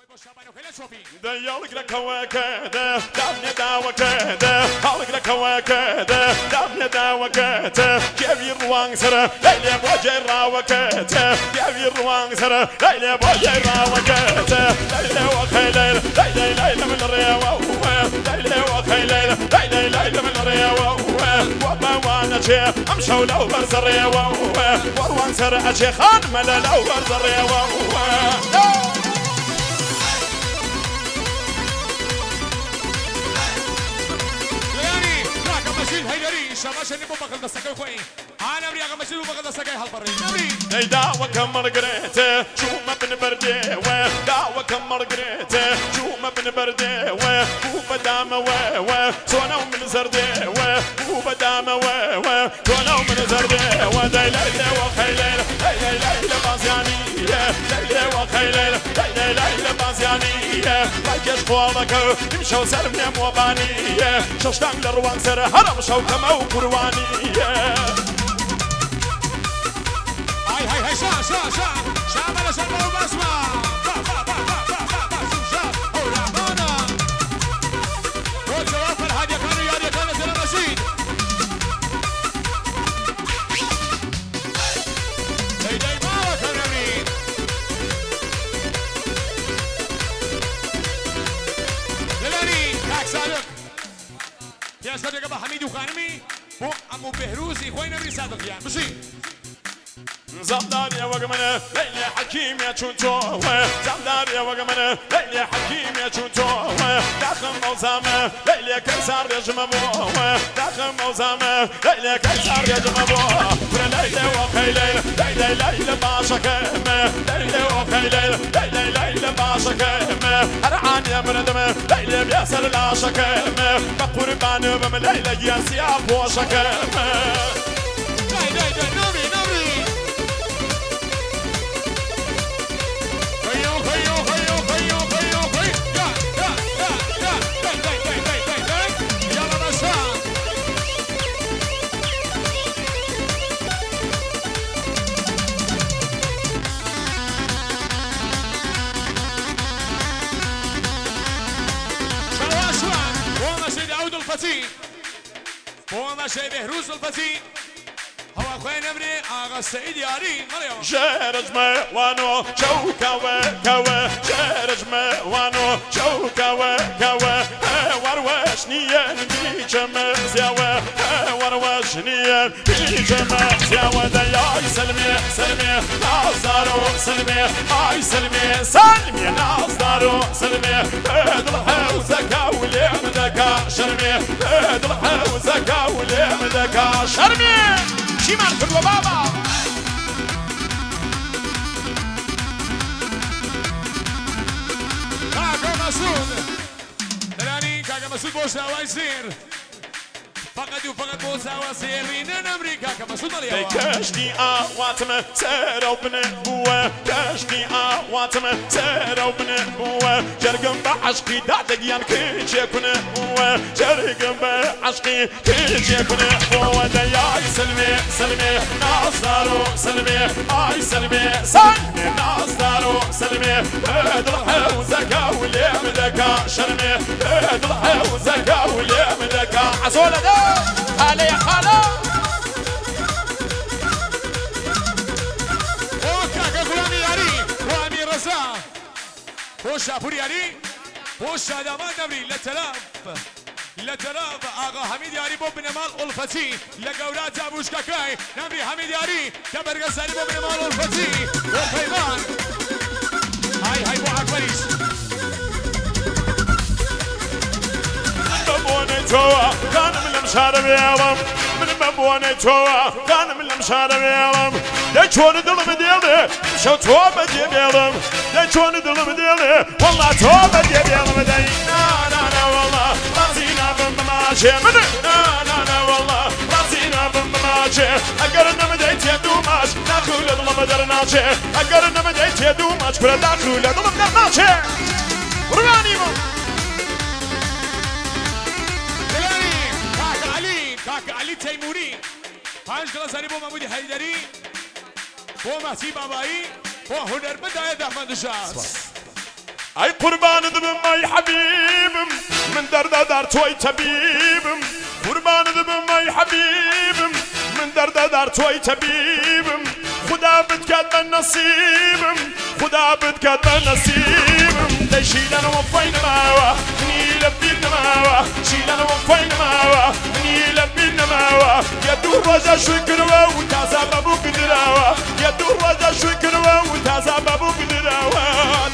ديالك لك هواكاده دامني داوكاده هالك لك هواكاده دامني داوكاده كيفي الروان سر ليلي بوجه راوكاده كيفي الروان سر ليلي بوجه راوكاده ليلي وخيليل ليلي ليلي من الرياوه ليلي وخيليل ليلي ليلي من الرياوه وما وانا شي امشوا لو برز الرياوه وروان سر اشي خان ملا لو برز الرياوه شباش اللي بوبا قد سكاي خوي انا بريا ماشي بوبا قد سكاي هالبري نبري دا وكم رجريته شو ما بن بردي دا وكم رجريته شو ما بن بردي بوبا دام سونا من زردي بوبا دام سونا من زردي وداي ليلى وخيليل ليلى ليلى بازياني ليلى وخيليل ليلى ليلى بازياني راكش قوالك يمشوا سرمني موباني ششتان لروان سر هرم شو كمو قرواني هاي شا بلا شربة وبسمة شا هولا مانا والجواب الهادية كانوا ياريا كانت الرشيد داي مالك الرمين للاني كاك صادق يا صديق ابا حميد وخانمي بو امو بهروزي خوي نبري صادق يعني مشي زمدار يا وقمنا ليلي حكيم يا تشونتو زمدار يا وقمنا ليلي حكيم يا تشونتو داخل موزامه ليلي كيسار يا جمبو داخل موزامه ليلي كيسار يا جمبو ليلي وخيليل ليلي ليلي باشا كيمه ليلي وخيليل ليلي ليلي باشا كيمه هرعان يا مردمه ليلي بياسر لا شكيمه بقربان بم ليلي يا سياب وشكيمه داي نوري بوما شي بهروز الفتي هو اخوي نبري اغا السعيد يارين مريم شارج وانو شوكا وكوا شارج وانو شوكا وكوا وروش نيان بيجم زياوة وروش نيان بيجم زياوة داي سلمي ناصدارو سلمي اي سلمي ناصدارو سلمي ادل حوزكا وليمدكا شرمي ادل حوزكا وليمدكا شرمي شمال كل بابا كاكا مسعود دراني كاكا مسعود بوسا ويصير فقط بوسا وسيرين امريكا كاكا مسعود مريم كشتي واتم سيرو بنبوه كشتي واتم سيرو بنبوه جرقم بعشقي دعدقيان كيش يكون بوه جرقم بعشقي كيش يكون بوه دياي سلمي ناصدارو سلمي اي سلمي ناصدارو سلمي ادل حوزكا وليمدكا شرمي ادل حوزكا وليمدكا عسولة ده خالي يا خالو وكاكا غلامي ياري وامي رزا بوشا بورياري بوشا دامان نبري لتلاف آقا حميد ياري بو بنمال الفتي لقولات ابوش كاكاي نبري حميد ياري كبرقى سالي بو بنمال الفتي والخيمان هاي بو عكبريش مبوني توا كان من المشارب يالم من مبوني توا كان من المشارب يالم ديشون دلم ديالي شو توا بجيب يالم ديشون دلم ديالي والله توا بجيب يالم دي نا والله راسينا بماشي من نا والله راسينا بماشي اقرنا مديت يدو ماش داخل دلم درناشي اقرنا مديت يدو ماش كل داخل دلم درناشي رغاني كاك علي تيموري پنج گلاس هری بو محمود حیدری بو مهدی بابایی بو هنرمند آید احمد شاس اي قربان ذبم اي حبيبم من درد دار توي تبيبم قربان ذبم اي حبيبم من درد دار توي تبيبم خدا بتكاد بالنصيبم خدا بتكاد بالنصيبم تشيل انا وفين ماوا نيل بينا ماوا شيل انا وفين ماوا نيل بينا ماوا يا دور رجا شكر وتازا بابو قدراوا يا دور رجا شكر وتازا بابو قدراوا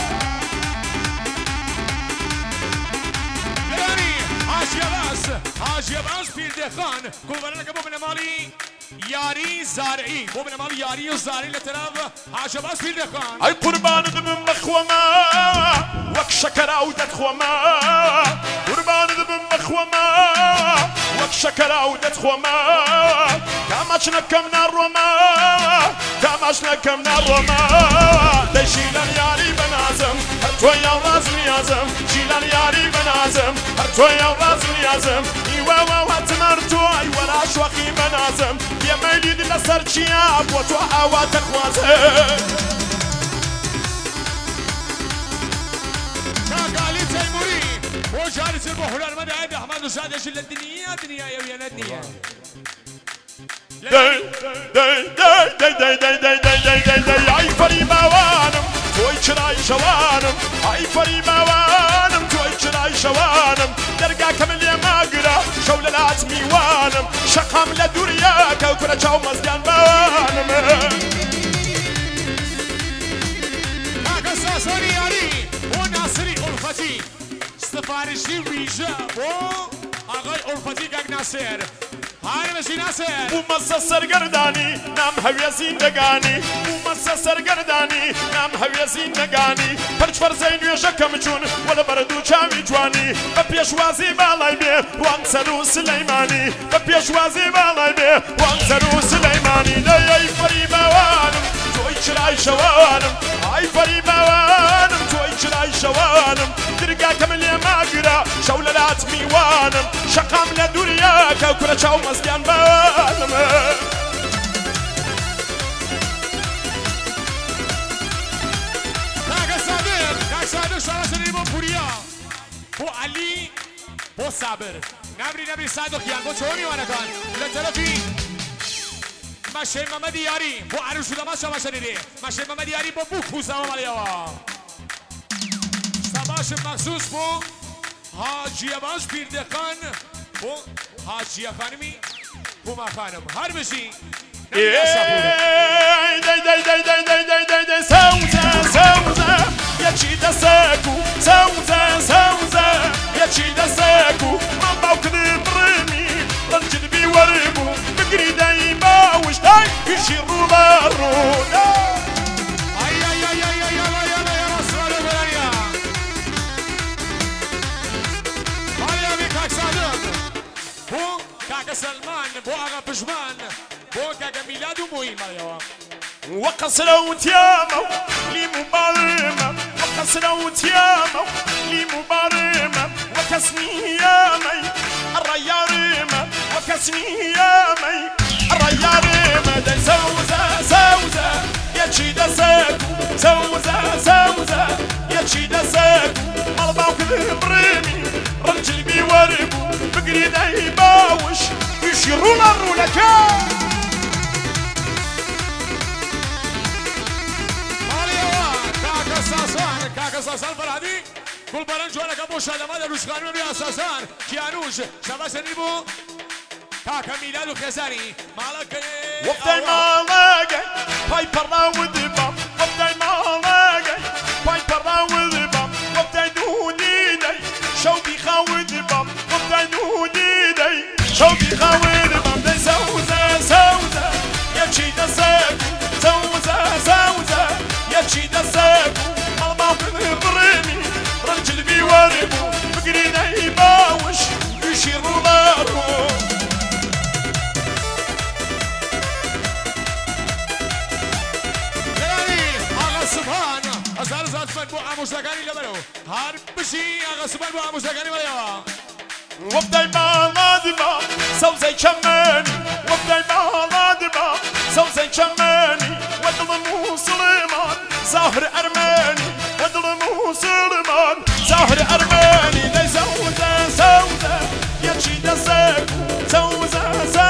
حاجی عباس پیردخان قربان که بومن مالی یاری زارعی بومن مالی یاری و زارعی لطرف حاجی عباس پیردخان ای قربان دم مخوما وک شکر عودت خوما قربان دم مخوما وک شکر عودت خوما کامش نکم نروما کامش نکم نروما دشیلن یاری بنازم تو یا راز نیازم شیلن یاری بنازم تو یا راز نیازم ایوا و تمر تو ای ولا شوقی بنازم یا میلید لسر چیا و تو هوا تخوازم کاغالی تیموری و جاری سر بحلال مدعی احمد وسادش الدنيا دنيا يا ويا الدنيا ای فریباوانم توی چرای شوانم ای فریباوانم توی چرای شوانم درگاه کملی ماگرا شوللات میوانم شقام لدوریا کوکر چاو مزگان بانم کاکا ساسانی یاری و ناصری الفتی سفارشی ویژه و آقای الفتی کاک ناصر هارمشی ناصر بومسا سرگردانی نام هوی زندگانی بومسا سرگردانی نام هوی زندگانی پرچ فرزین یشکم چون ولا بردو چاوی جوانی بپیشوازی بالای بی وان سرو سلیمانی بپیشوازی بالای بی وان سرو سلیمانی ای فریباوانم توی چرای شوانم ای فریباوانم توی چرای شوانم درگاه کملی ماگرا شوللات میوانم شقام لدوریا کوکر چاو مزگان بانم کاک صادق شراسنی با پوریا بو علی بو صابر نبری صادق یان بو چونی وانکان لطرفی مشه محمد یاری بو عروش دماشا مشنیده مشه محمد یاری بو بو کوزا مالیوا سباش مخصوص بو حاجی عباس پیردخان بو حاجی خانمی بو ما خانم هر بشی سوزه یکی دستکو سوزه یکی دستکو من باوکدی برمی رنجل بی وربو بگری دایی باوش دای پیشی رو بارو كاكا سلمان بو اغا بجمان بو كاكا ميلاد وموي مريوا وقصروا تيامو لي مبارمة وقصروا تيامو لي مبارمة وكسني يامي الريارمة وكسني يامي الريارمة دي سوزة يتشي دساكو سوزة يتشي دساكو مالباو كذب بريمي رجل بيوربو بقري داي باوش يشيرون الرولكا كاكا ساسان فرهدي كل برنج وانا كابو شادمات روشخانو بيا ساسان كيانوش شباش نيبو كاكا ميلاد وخزاني مالك وقتي مالك باي برا ودبا وقتي مالك باي برا ودبا وقتي دوني داي شوقي خاود بام وقتي دوني داي شوقي خاود بام داي سوزة يمشي دسك سوزة يمشي دسك مالباو بريمي رجل بيوربو بقري داي باوش يشيرو بارو سبحان أزار زاد فنبو عموساقاني لبرو هار بشي أغا سبحان بو عموساقاني مريوا وبداي بالادما سوزي كماني وبداي بالادما سوزي كماني ودل مسلمان ظاهر أرماني ودلم وسلمان ساحر أرماني لي زوزة سوزة يكشي دسك سوزة